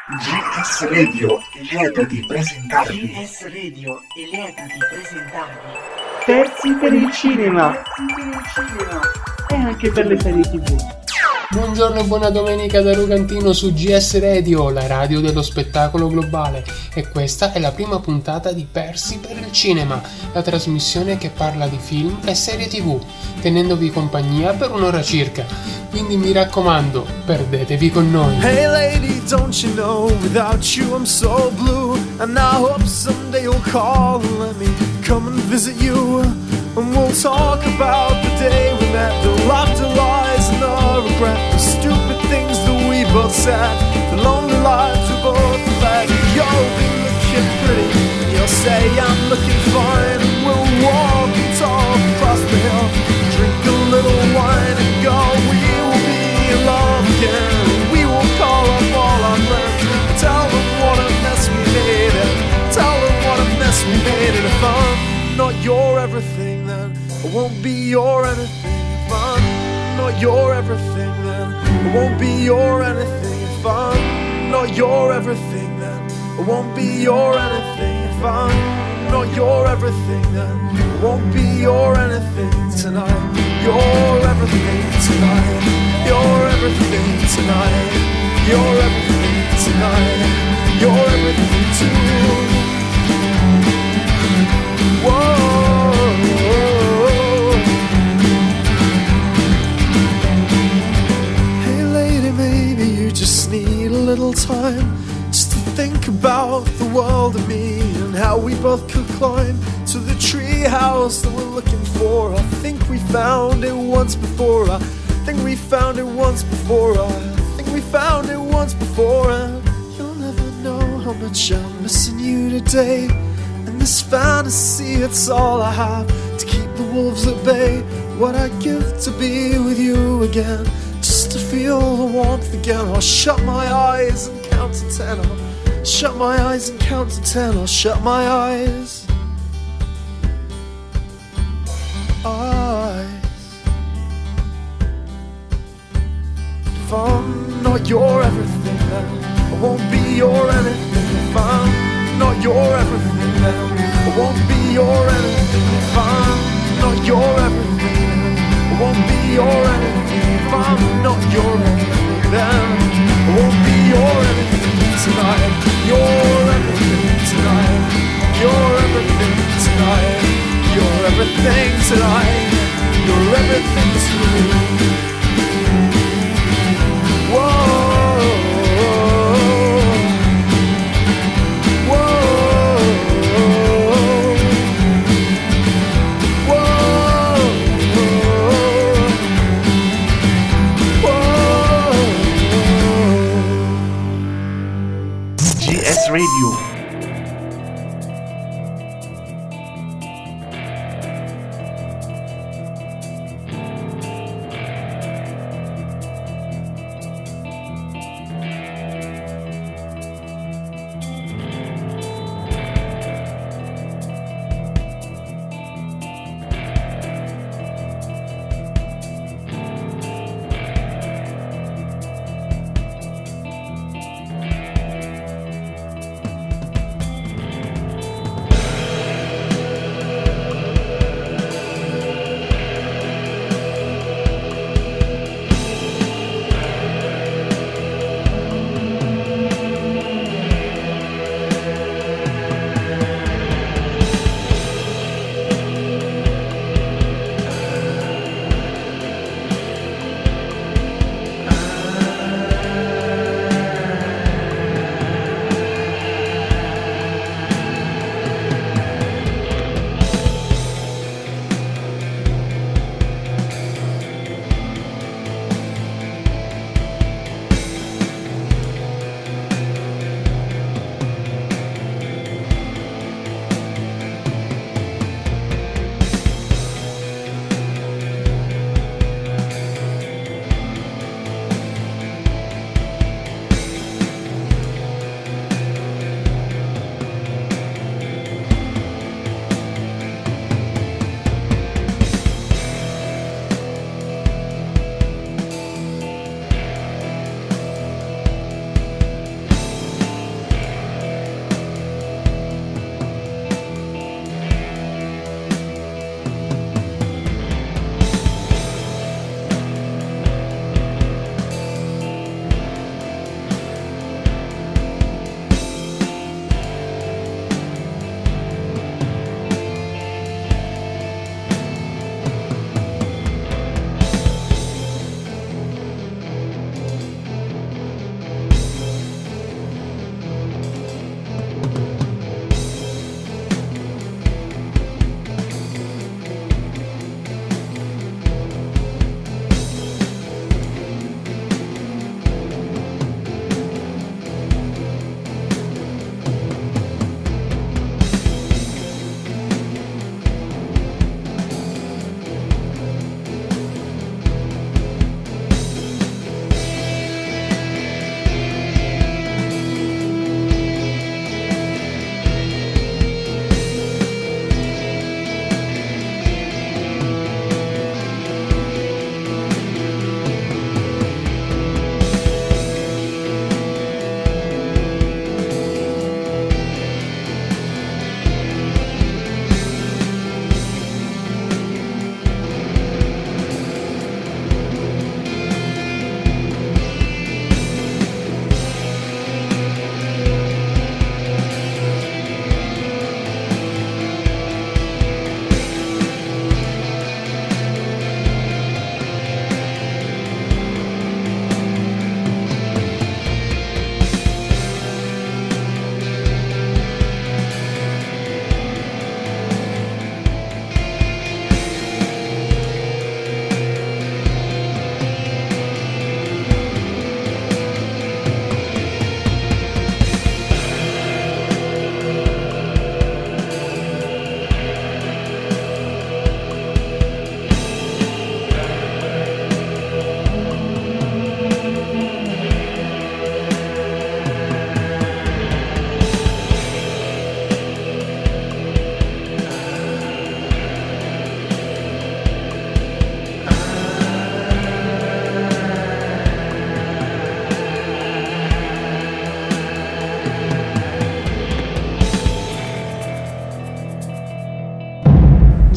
GS Radio è lieta di presentarvi. GS Radio è lieta di presentarvi Persi per il cinema e anche per le serie TV. Buongiorno e buona domenica da Rugantino su GS Radio, la radio dello spettacolo globale, e questa è la prima puntata di Persi per il cinema, la trasmissione che parla di film e serie TV, tenendovi compagnia per un'ora circa. Quindi mi raccomando, perdetevi con noi. Hey lady, don't you know, without you I'm so blue, and I hope someday you'll call and let me come and visit you, and we'll talk about the day we met, the laughter, lies and the regret, the stupid things that we both said, the lonely lives we both led. You'll be looking pretty, you'll say I'm looking fine, and we'll walk and talk across the hill, drink a little wine and go. We will be in love again. We will call up all our friends, tell them what a mess we made it, tell them what a mess we made it. If I'm not your everything, then I won't be your anything. If I'm not your everything, then I won't be your anything. If I'm not your everything, then I won't be your anything. If I'm not your everything, then I won't be your anything tonight. You're everything tonight. You're everything tonight. You're everything tonight. You're everything too. Whoa. Hey lady, maybe you just need a little time just to think about the world and me, and how we both could climb to the tree house that we're looking for. I think we found it once before. I think we found it once before. I think we found it once before. And you'll never know how much I'm missing you today. And this fantasy, it's all I have to keep the wolves at bay. What I'd give to be with you again, just to feel the warmth again. I'll shut my eyes and count to 10. I'll shut my eyes and count to 10. I'll shut my eyes. If I'm not your everything, then I won't be your anything. If I'm not your everything, then I won't be your anything. If I'm not your everything, then I won't be your anything. If I'm not your anything, then I won't be your anything tonight. You're everything tonight. You're everything tonight. You're everything tonight. You're everything to me. Whoa, whoa, GS Radio.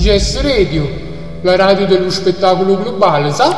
GS Radio, la radio dello spettacolo globale, sa?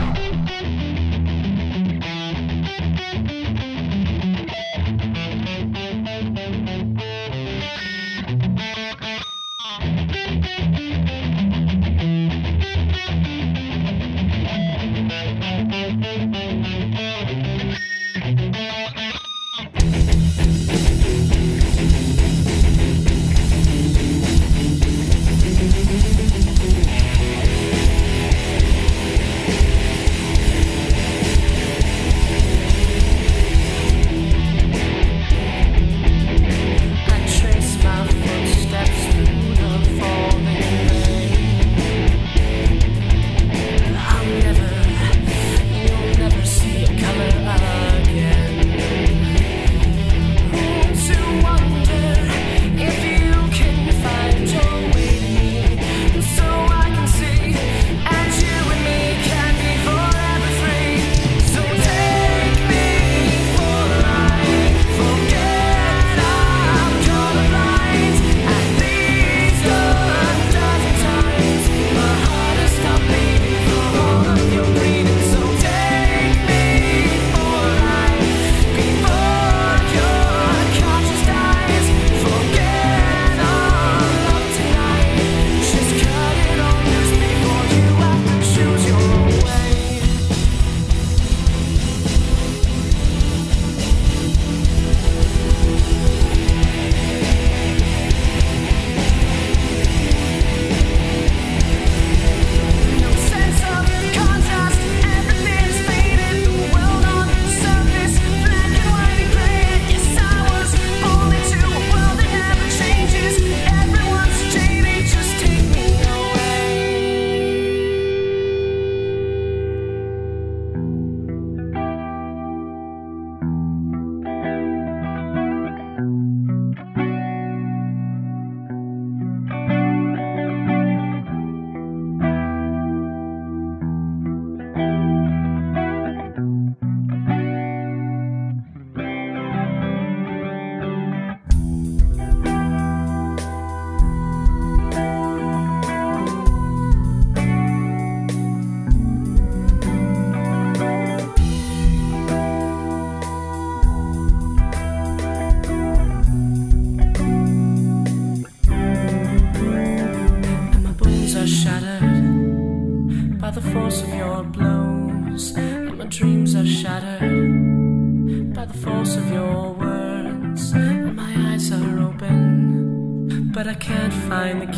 But I can't find the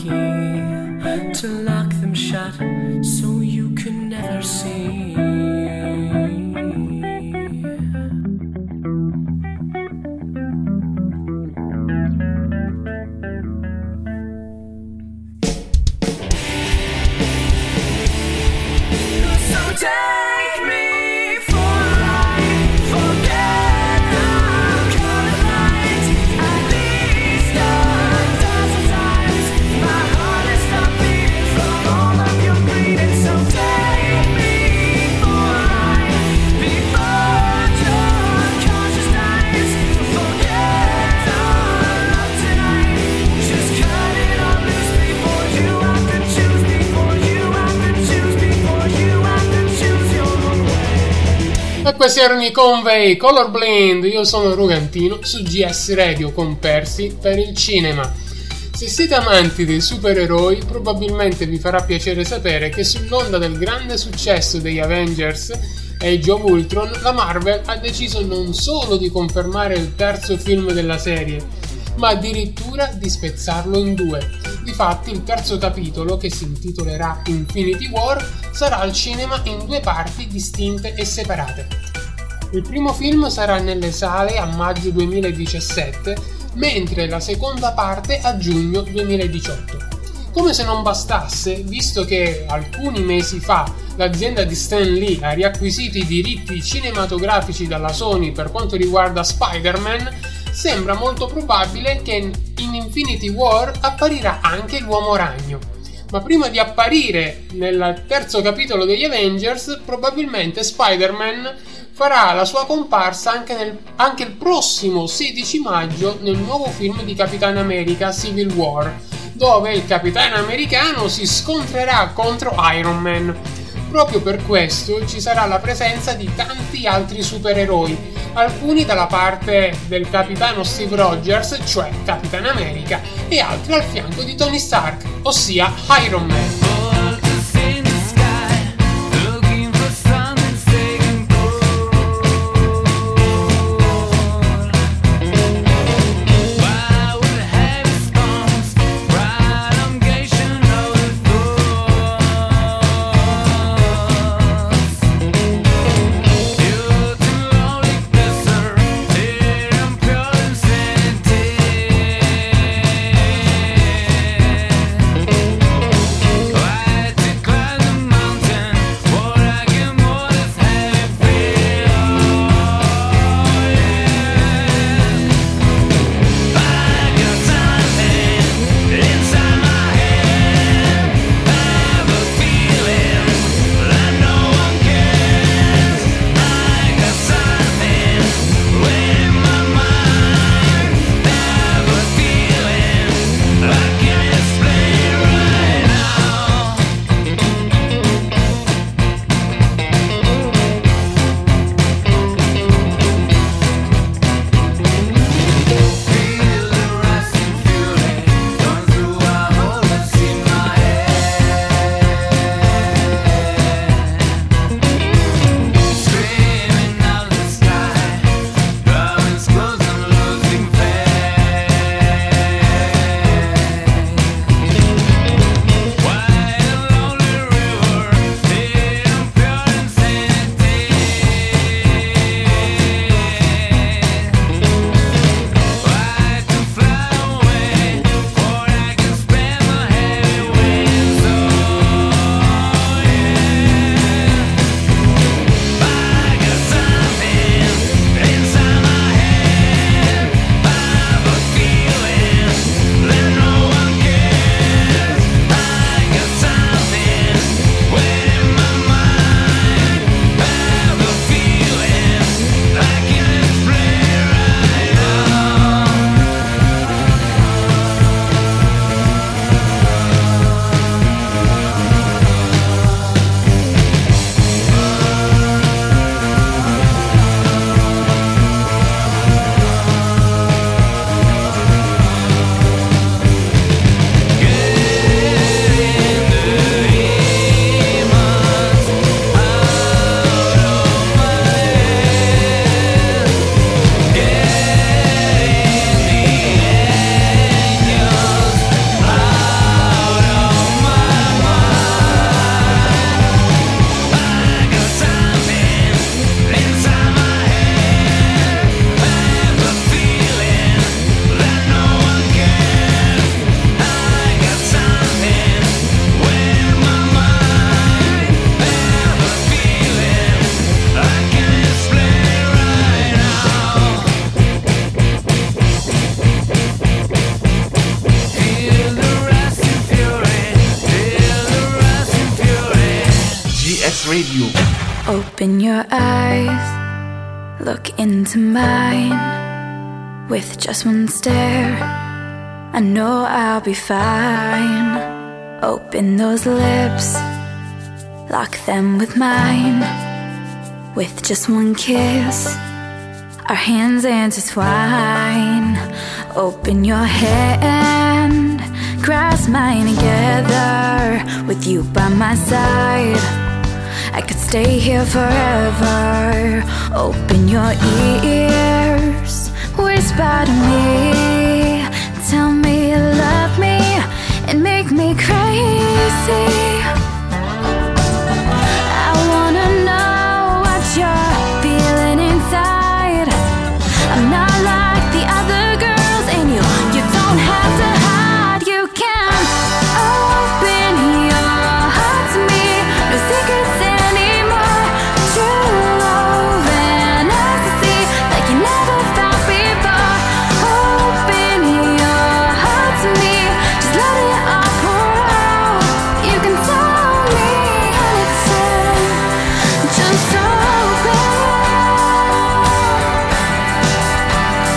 key to lock them shut, so you can never see. So take me for a ride, forget I'm colorblind. At least a dozen times my heart has stopped beating from all of your bleeding. So take me for a ride before your conscience dies. Forget our love tonight, just cut it all loose before you have to choose. Before you have to choose. Before you have to choose your way. E questi erano i Conway, Colorblind. Io sono Rugantino su GS Radio con Persi per il cinema. Se siete amanti dei supereroi, probabilmente vi farà piacere sapere che sull'onda del grande successo degli Avengers e Age of Ultron, la Marvel ha deciso non solo di confermare il terzo film della serie, ma addirittura di spezzarlo in due. Difatti il terzo capitolo, che si intitolerà Infinity War, sarà al cinema in due parti distinte e separate. Il primo film sarà nelle sale a maggio 2017, mentre la seconda parte a giugno 2018. Come se non bastasse, visto che alcuni mesi fa l'azienda di Stan Lee ha riacquisito i diritti cinematografici dalla Sony per quanto riguarda Spider-Man, sembra molto probabile che in Infinity War apparirà anche l'Uomo Ragno. Ma prima di apparire nel terzo capitolo degli Avengers, probabilmente Spider-Man farà la sua comparsa anche il prossimo 16 maggio nel nuovo film di Capitan America Civil War, dove il Capitano Americano si scontrerà contro Iron Man. Proprio per questo ci sarà la presenza di tanti altri supereroi, alcuni dalla parte del capitano Steve Rogers, cioè Capitan America, e altri al fianco di Tony Stark, ossia Iron Man. Radio. Open your eyes, look into mine. With just one stare, I know I'll be fine. Open those lips, lock them with mine. With just one kiss, our hands intertwine. Open your hand, grasp mine together. With you by my side, I could stay here forever. Open your ears, whisper to me. Tell me you love me and make me crazy. I wanna know what you're feeling inside. I'm not like the other girls, and you don't have to hide. You can open your heart to me. No secrets anymore. True love and ecstasy like you never felt before. Open your heart to me. Just let it all pour out. You can tell me anything. Just open.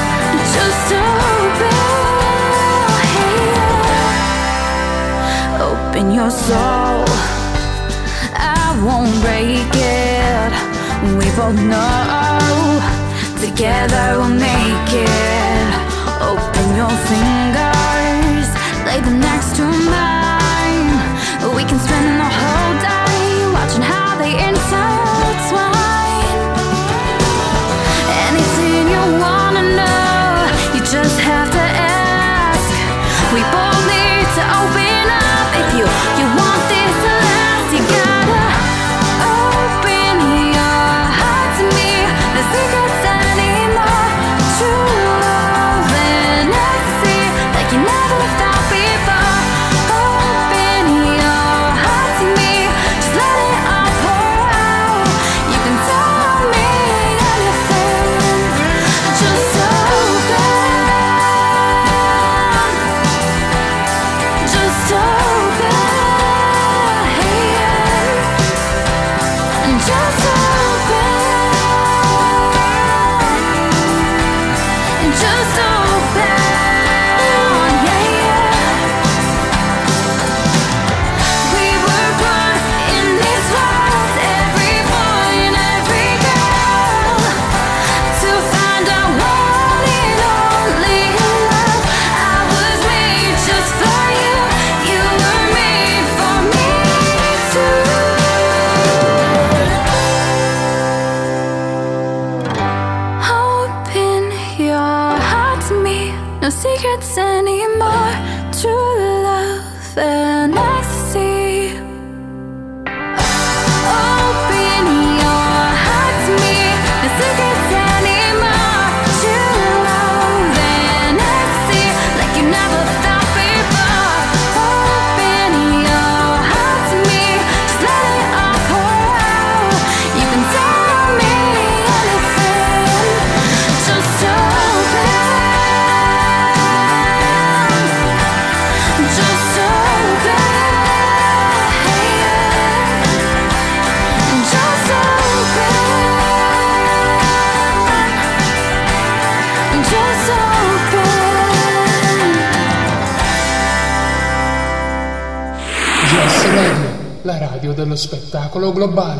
your soul. I won't break it. We both know together we'll make it. Open your fingers, lay them next to mine. We can spend the whole day watching how they intertwine. Anything you wanna know, you just have to ask. We both need to open up. If you want this to last, you gotta open your heart to me. No secrets anymore. True love and ecstasy, like you never felt before. Open your heart to me, just let it all pour out. You can tell me anything, just open. Just open, just open, just open, yeah. We were born in this world, every boy and every girl, to find our one and only love. I was made just for you, you were made for me too. Open your heart to me, no secrets anymore. True love and ecstasy. Open your heart to me, no secrets anymore. True love and ecstasy, like you never felt before. Open your heart to me, just let it all pour out. You can tell me anything, just open, just open, just open, just open. GS Radio, la radio dello spettacolo globale.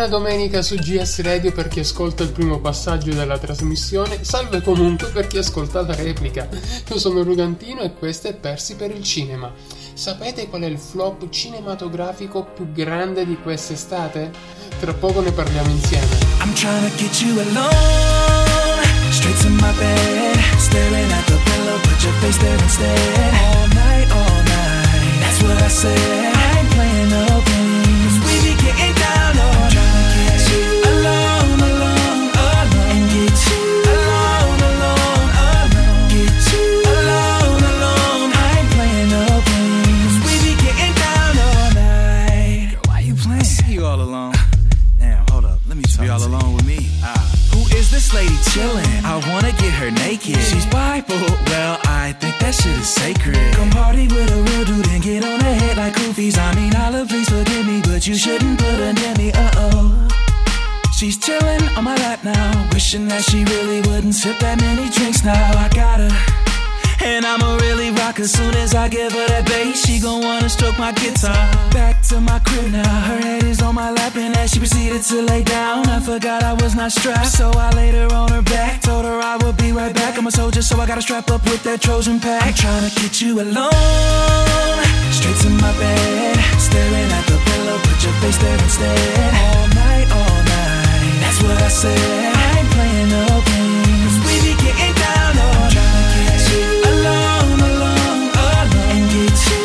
domenica su GS Radio per chi ascolta il primo passaggio della trasmissione, salve comunque per chi ascolta la replica. Io sono Rugantino e questo è Persi per il cinema. Sapete qual è il flop cinematografico più grande di quest'estate? Tra poco ne parliamo insieme. I'm trying to get you alone, straight to my bed, staring at the pillow, put your face there instead. All night, that's what I said. I ain't playing no games, we be getting down on. I'm trying to get you alone, and get you alone, get you alone. I ain't playing no games, we be getting down all night. Girl, why you playing? I see you all alone. Damn, hold up, let me talk. Be all alone with me. Who is this lady chillin'? I wanna get her naked. She's Bible, well, I think that shit is sacred. Come party with a real dude and get on her head like goofies. I mean, Allah, please forgive me, but you shouldn't put her near me, She's chillin' on my lap now, wishing that she really wouldn't sip that many drinks now. I got her, and I'ma really rock as soon as I give her that bass. She gon' wanna stroke my guitar. Back to my crib now, her head is on my lap, and as she proceeded to lay down, I forgot I was not strapped. So I laid her on her back, told her I would be right back. I'm a soldier, so I gotta strap up with that Trojan pack. I'm tryna get you alone, straight to my bed, staring at the pillow, put your face there instead. All night, that's what I said. I ain't playing no games, we be getting down on. I'm tryna get you alone, and get you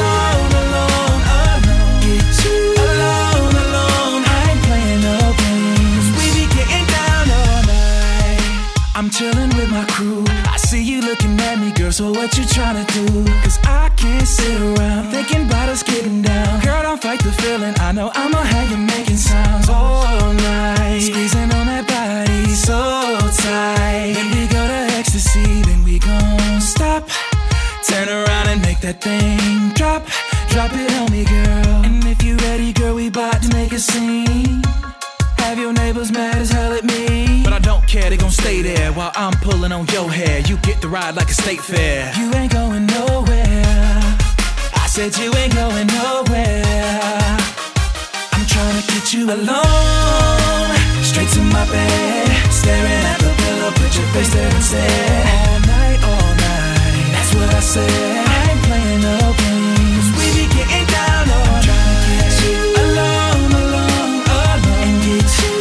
alone, get you alone. I ain't playing no games, we be getting down all night. I'm chillin' with my crew, I see you looking at me, girl, so what you tryna do? Cause I can't sit around thinking about us getting down. Girl, don't fight the feeling, I know I'ma have you making sounds all night, squeezing on that body so tight. Then we go to ecstasy, then we gon' stop, turn around and make that thing drop. Drop it on me, girl. And if you ready, girl, we bout to make a scene. Have your neighbors mad as hell at me, but I don't care, they gon' stay there while I'm pulling on your hair. You get the ride like a state fair. You ain't going nowhere, I said you ain't going nowhere. I'm tryna get you alone, straight to my bed, staring at the pillow, put your face there instead. All night, that's what I said. I ain't playing no games, we be getting down on. I'm tryna get you alone, and get you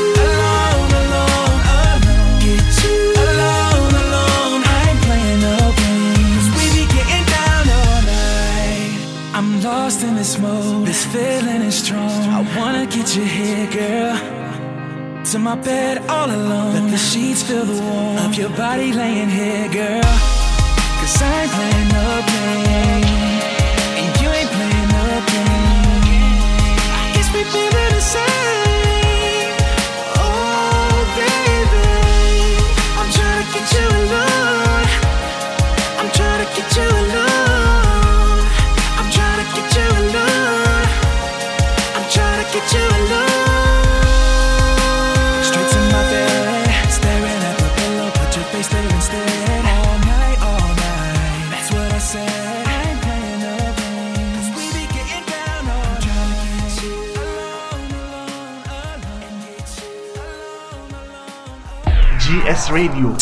alone, get you alone. I ain't playing no games, we be getting down all night. I'm lost in this mode, this feeling is strong. I wanna get you here, girl, to my bed all alone. Let the sheets feel the warmth of your body laying here, girl. Cause I ain't playing no game, and you ain't playing no game. I guess we feeling the same. Oh, baby, I'm trying to get you alone, I'm trying to get you alone, I'm trying to get you alone, I'm trying to get you alone. Straight to my bed, staring at the pillow, put your face there instead. All night, that's what I said. I ain't playing no games, we be getting down on. I'm trying to get you alone, and get you alone. GS Radio.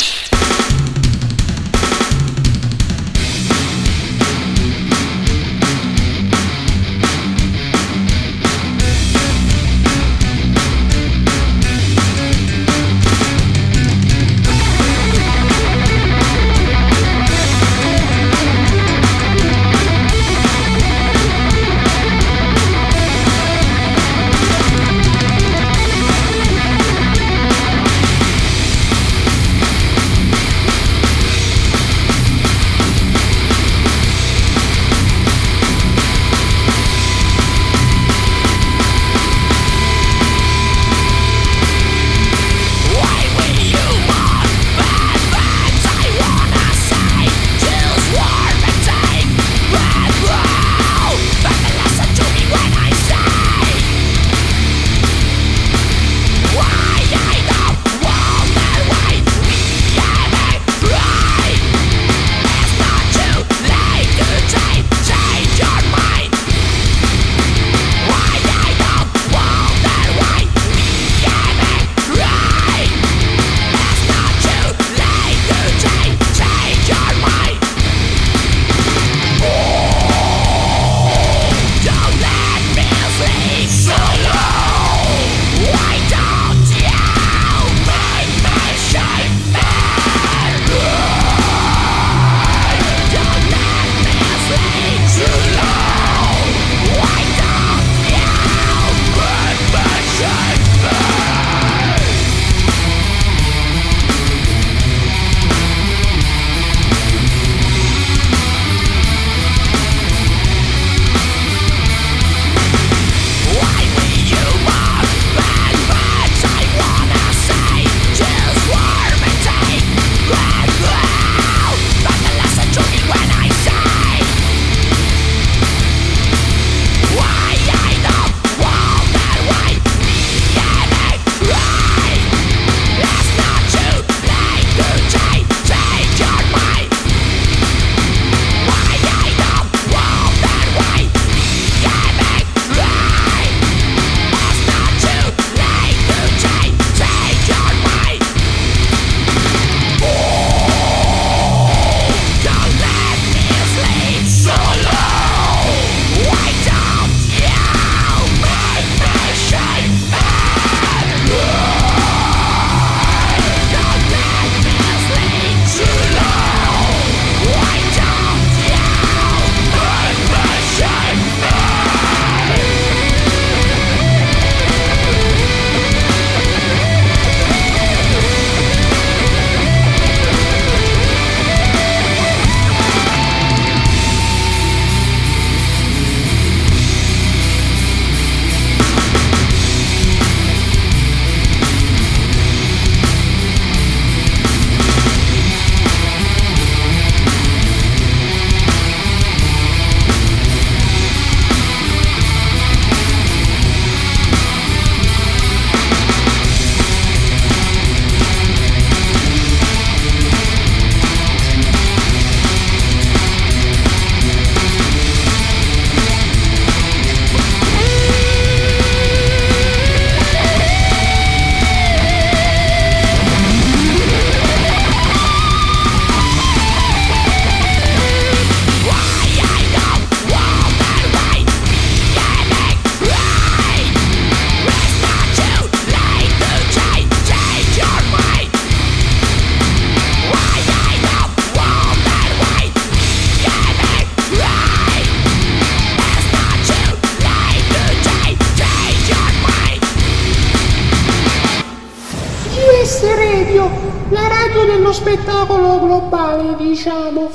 GS Radio, la radio dello spettacolo globale, diciamo.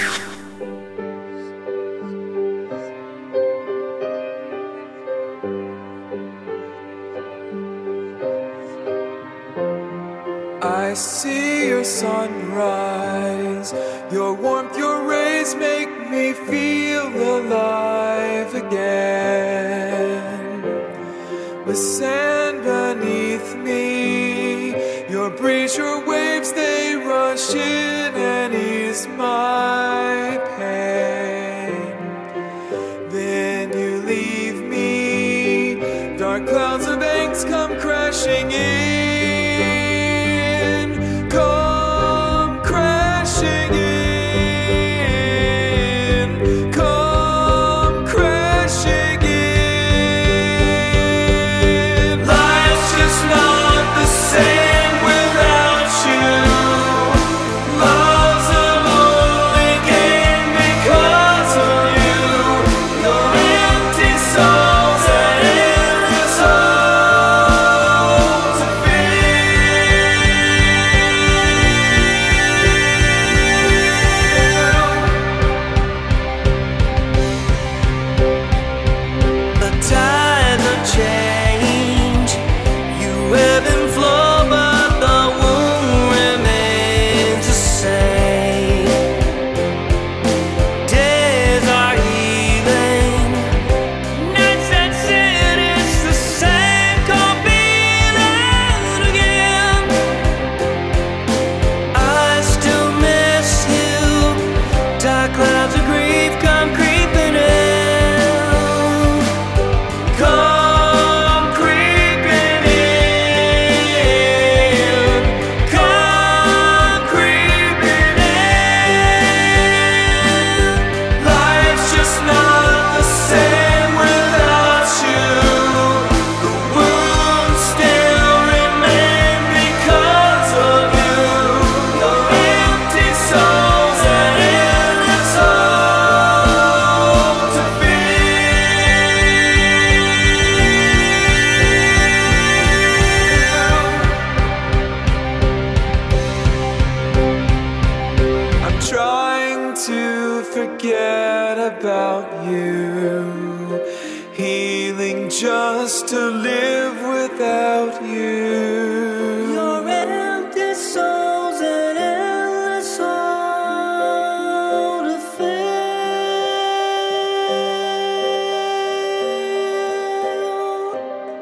I see your sunrise, your warmth, your rays make me feel alive again. With sand beneath me, your breeze, your waves, they rush in and ease my pain. Then you leave me, dark clouds of angst come crashing in. Come crashing in. Come crashing in. Life's just not the same without you. Love's a lonely game because of you. Your empty souls and endless hole to the tides of change, you ebb and flow, but the wound remains the same. Days are healing, nights that sit, it's the same, can't be that again. I still miss you, dark clouds of grief come creeping in. Come creeping in. Come creeping in. Life's just not the same without you. The wounds still remain because of you. Your empty souls and endless hole to I'm trying to forget about you, healing just to live without you. Your empty souls and endless hole to fill.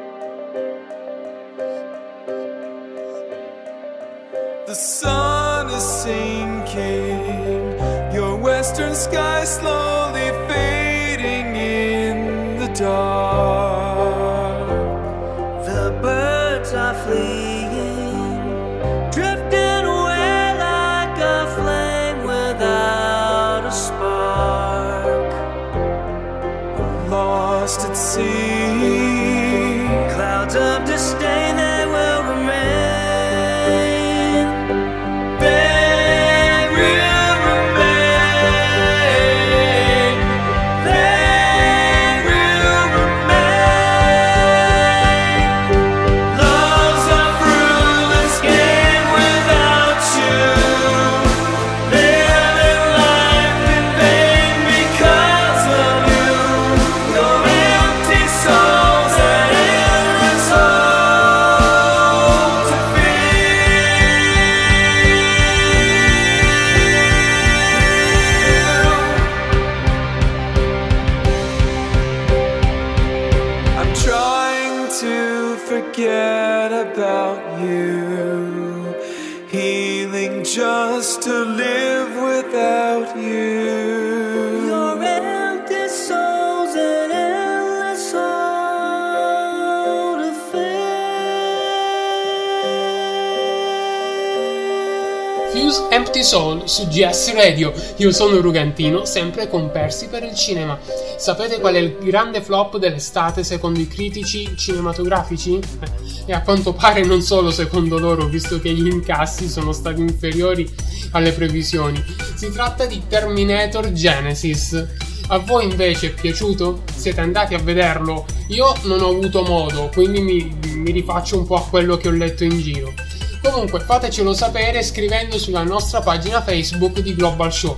The sun is sinking, your western sky slowly fading in the dark. The birds are fleeing, drifting away like a flame without a spark. Lost at sea, clouds of disdain, they will remain. They will remain. They will remain. Love's a fruitless game without you. Living life in vain because of you. Your empty souls and endless hole to I'm trying to forget about you, healing just to live without you. Your empty souls and endless hole to fill. Fuse Empty Soul su GS Radio. Io sono Rugantino, sempre con Persi per il cinema. Sapete qual è il grande flop dell'estate secondo i critici cinematografici? E a quanto pare non solo secondo loro, visto che gli incassi sono stati inferiori alle previsioni. Si tratta di Terminator Genesis. A voi invece è piaciuto? Siete andati a vederlo? Io non ho avuto modo, quindi mi rifaccio un po' a quello che ho letto in giro. Comunque fatecelo sapere scrivendo sulla nostra pagina Facebook di Global Show.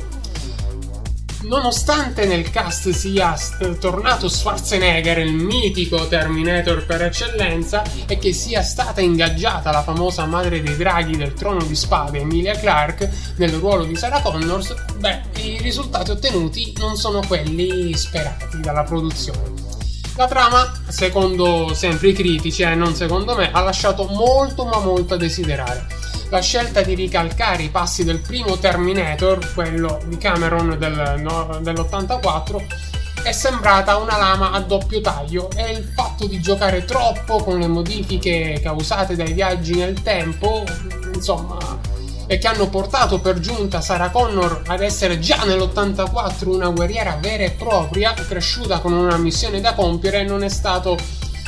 Nonostante nel cast sia tornato Schwarzenegger, il mitico Terminator per eccellenza, e che sia stata ingaggiata la famosa madre dei draghi del Trono di Spade, Emilia Clarke, nel ruolo di Sarah Connors, i risultati ottenuti non sono quelli sperati dalla produzione. La trama, secondo sempre i critici e non secondo me, ha lasciato molto ma molto a desiderare. La scelta di ricalcare i passi del primo Terminator, quello di Cameron dell'84, è sembrata una lama a doppio taglio, e il fatto di giocare troppo con le modifiche causate dai viaggi nel tempo, insomma, e che hanno portato per giunta Sarah Connor ad essere già nell'84 una guerriera vera e propria, cresciuta con una missione da compiere, non è stato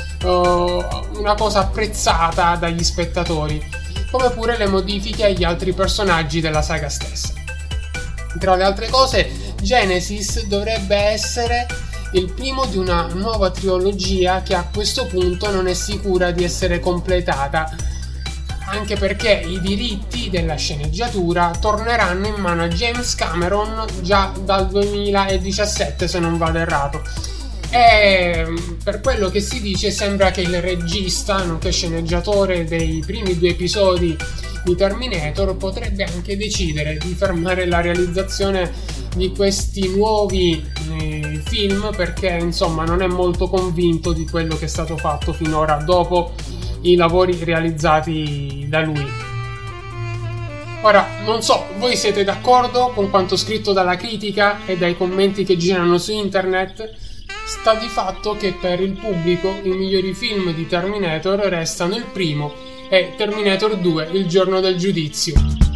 una cosa apprezzata dagli spettatori, come pure le modifiche agli altri personaggi della saga stessa. Tra le altre cose, Genesis dovrebbe essere il primo di una nuova trilogia che a questo punto non è sicura di essere completata, anche perché i diritti della sceneggiatura torneranno in mano a James Cameron già dal 2017, se non vado errato. E per quello che si dice sembra che il regista, nonché sceneggiatore dei primi 2 episodi di Terminator, potrebbe anche decidere di fermare la realizzazione di questi nuovi film, perché insomma non è molto convinto di quello che è stato fatto finora dopo i lavori realizzati da lui. Ora, non so, voi siete d'accordo con quanto scritto dalla critica e dai commenti che girano su internet? Sta di fatto che per il pubblico i migliori film di Terminator restano il primo e Terminator 2, Il giorno del giudizio.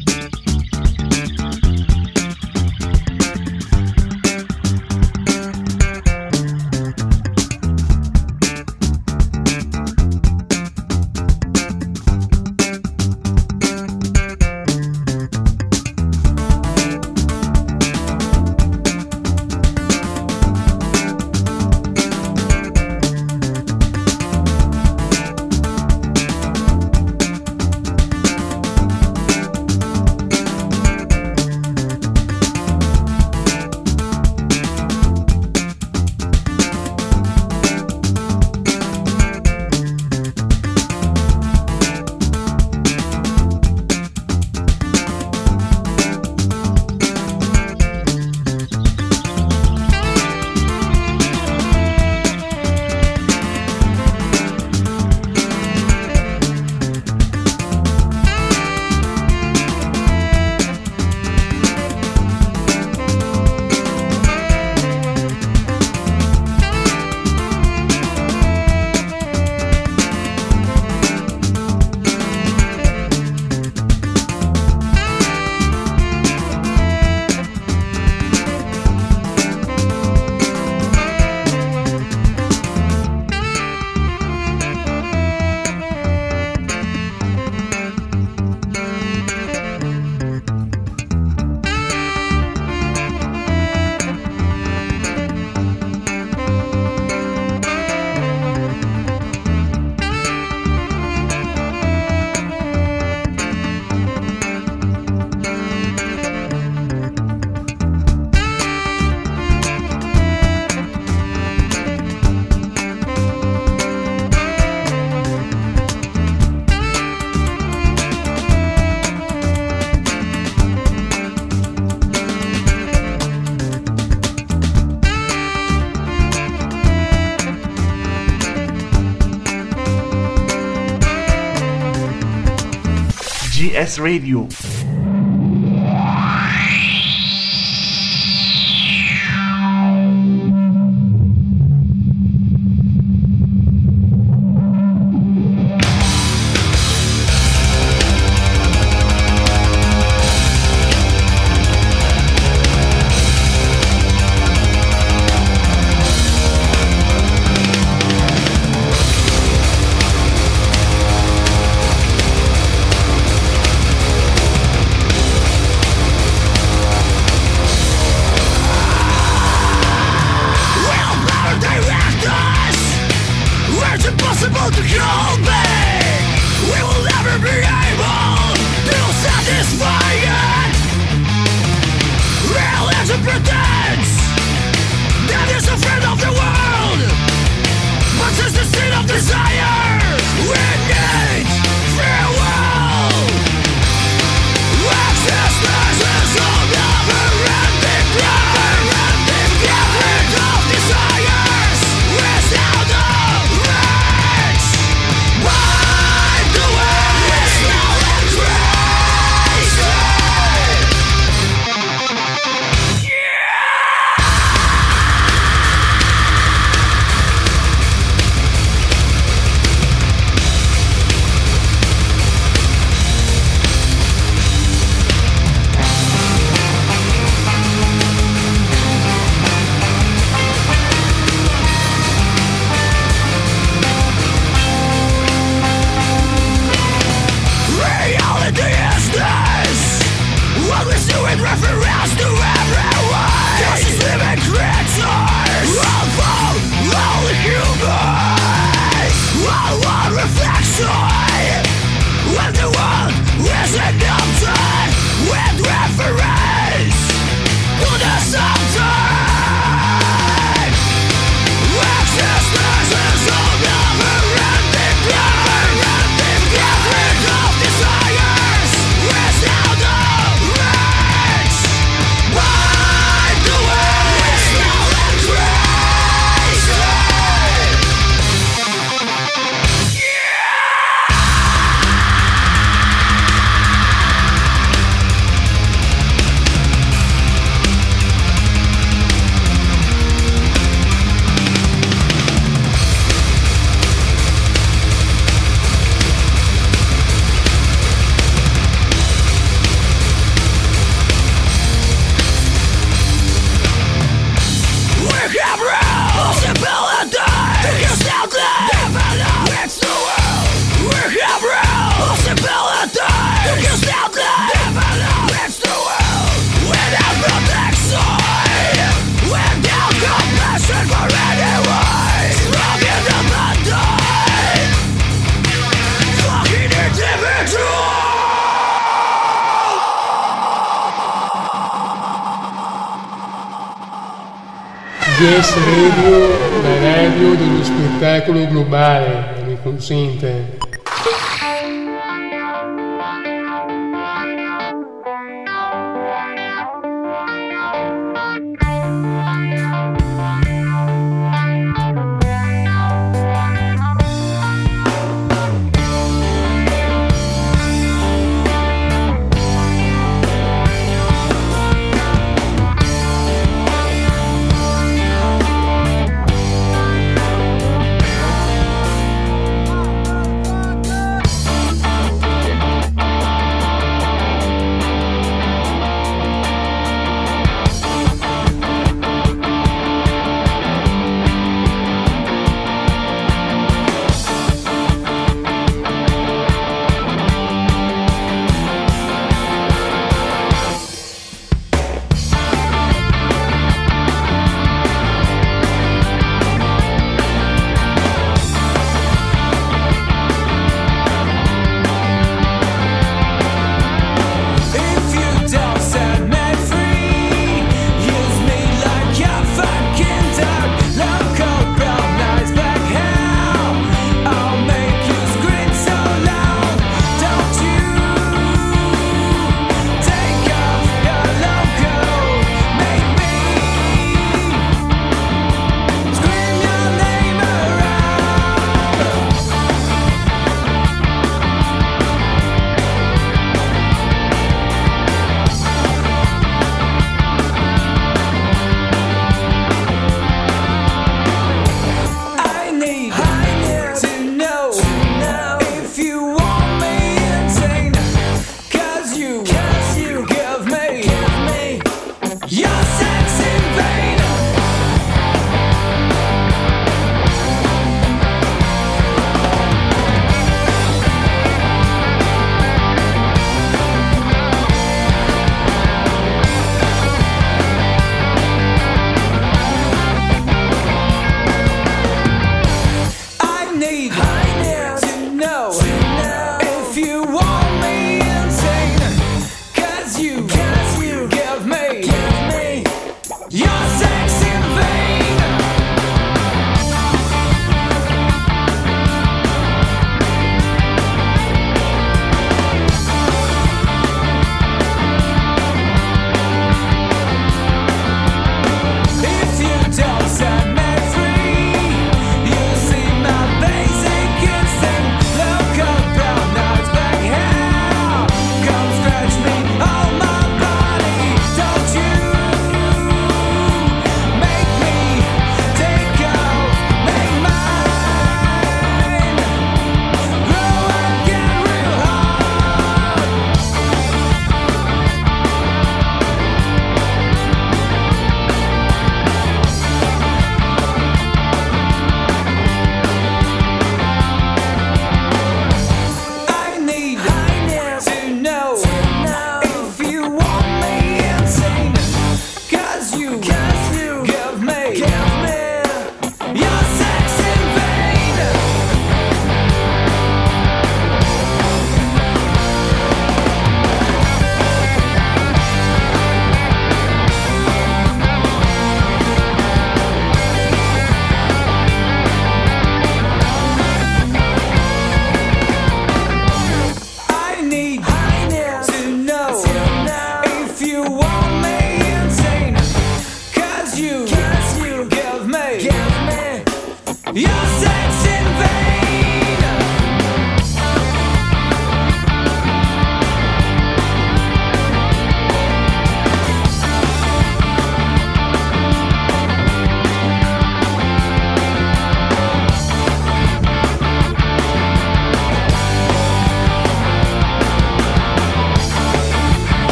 GS Radio. GS Radio, la radio dello spettacolo globale, mi consente.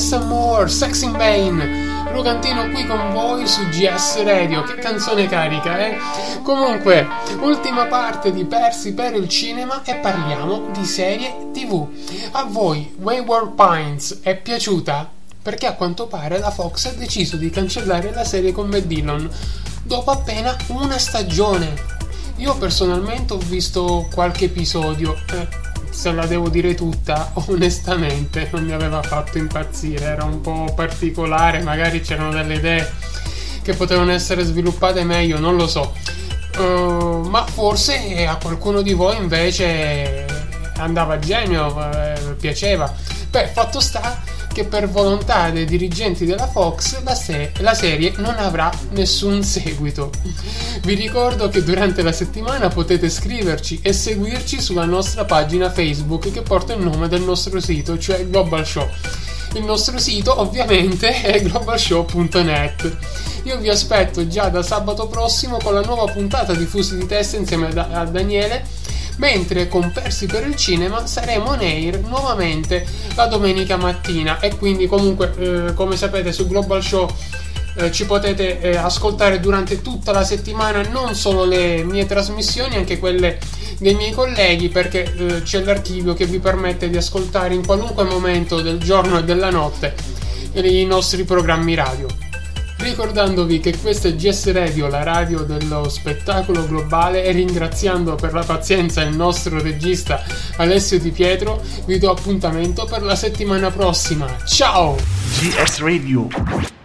Some More, Sex in Vain. Lucantino qui con voi su GS Radio. Che canzone carica, eh? Comunque, ultima parte di Persi per il cinema e parliamo di serie TV. A voi Wayward Pines è piaciuta? Perché a quanto pare la Fox ha deciso di cancellare la serie con Matt Dillon dopo appena una stagione. Io personalmente ho visto qualche episodio, se la devo dire tutta, onestamente non mi aveva fatto impazzire, era un po' particolare, magari c'erano delle idee che potevano essere sviluppate meglio, non lo so, ma forse a qualcuno di voi invece andava a genio, piaceva. Beh, fatto sta che per volontà dei dirigenti della Fox la serie non avrà nessun seguito. Vi ricordo che durante la settimana potete scriverci e seguirci sulla nostra pagina Facebook che porta il nome del nostro sito, cioè Global Show. Il nostro sito ovviamente è globalshow.net. Io vi aspetto già da sabato prossimo con la nuova puntata di Fusi di Testa insieme a Daniele, mentre con Persi per il cinema saremo on air nuovamente la domenica mattina. E quindi comunque come sapete su Global Show ci potete ascoltare durante tutta la settimana, non solo le mie trasmissioni, anche quelle dei miei colleghi, perché c'è l'archivio che vi permette di ascoltare in qualunque momento del giorno e della notte i nostri programmi radio. Ricordandovi che questa è GS Radio, la radio dello spettacolo globale, e ringraziando per la pazienza il nostro regista Alessio Di Pietro, vi do appuntamento per la settimana prossima. Ciao! GS Radio.